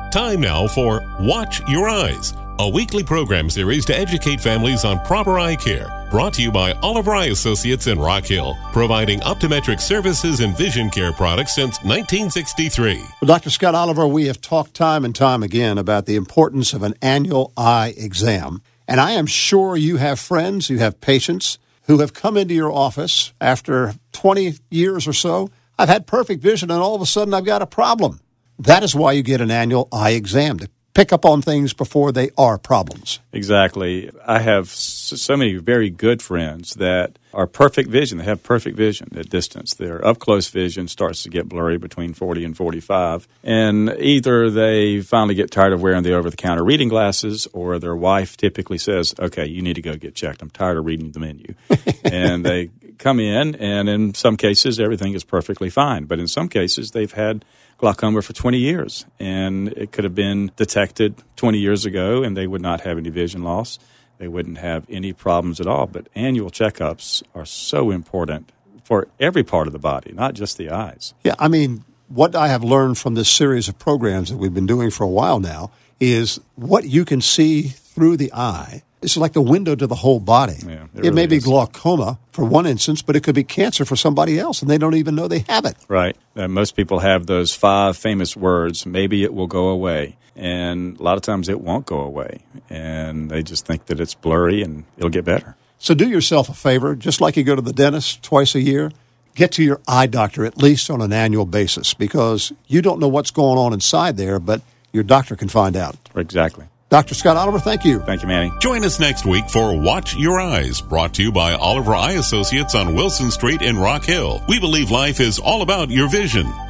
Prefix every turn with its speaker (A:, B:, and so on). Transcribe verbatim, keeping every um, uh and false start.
A: Time now for Watch Your Eyes, a weekly program series to educate families on proper eye care. Brought to you by Oliver Eye Associates in Rock Hill, providing optometric services and vision care products since nineteen sixty-three.
B: Well, Doctor Scott Oliver, we have talked time and time again about the importance of an annual eye exam. And I am sure you have friends, you have patients who have come into your office after twenty years or so. I've had perfect vision, and all of a sudden I've got a problem. That is why you get an annual eye exam, to pick up on things before they are problems.
C: Exactly. I have so many very good friends that are perfect vision. They have perfect vision at distance. Their up-close vision starts to get blurry between forty and forty-five. And either they finally get tired of wearing the over-the-counter reading glasses, or their wife typically says, okay, you need to go get checked. I'm tired of reading the menu. And they come in, and in some cases, everything is perfectly fine. But in some cases, they've had glaucoma for twenty years, and it could have been detected twenty years ago, and they would not have any vision loss. They wouldn't have any problems at all. But annual checkups are so important for every part of the body, not just the eyes.
B: Yeah, I mean, what I have learned from this series of programs that we've been doing for a while now is what you can see through the eye. It's like the window to the whole body.
C: Yeah, it
B: it
C: really
B: may be
C: is.
B: glaucoma for one instance, but it could be cancer for somebody else, and they don't even know they have it.
C: Right. Uh, most people have those five famous words, maybe it will go away. And a lot of times it won't go away. And they just think that it's blurry and it'll get better.
B: So do yourself a favor, just like you go to the dentist twice a year, get to your eye doctor at least on an annual basis, because you don't know what's going on inside there, but your doctor can find out.
C: Exactly.
B: Doctor Scott Oliver, thank you.
C: Thank you, Manny.
A: Join us next week for Watch Your Eyes, brought to you by Oliver Eye Associates on Wilson Street in Rock Hill. We believe life is all about your vision.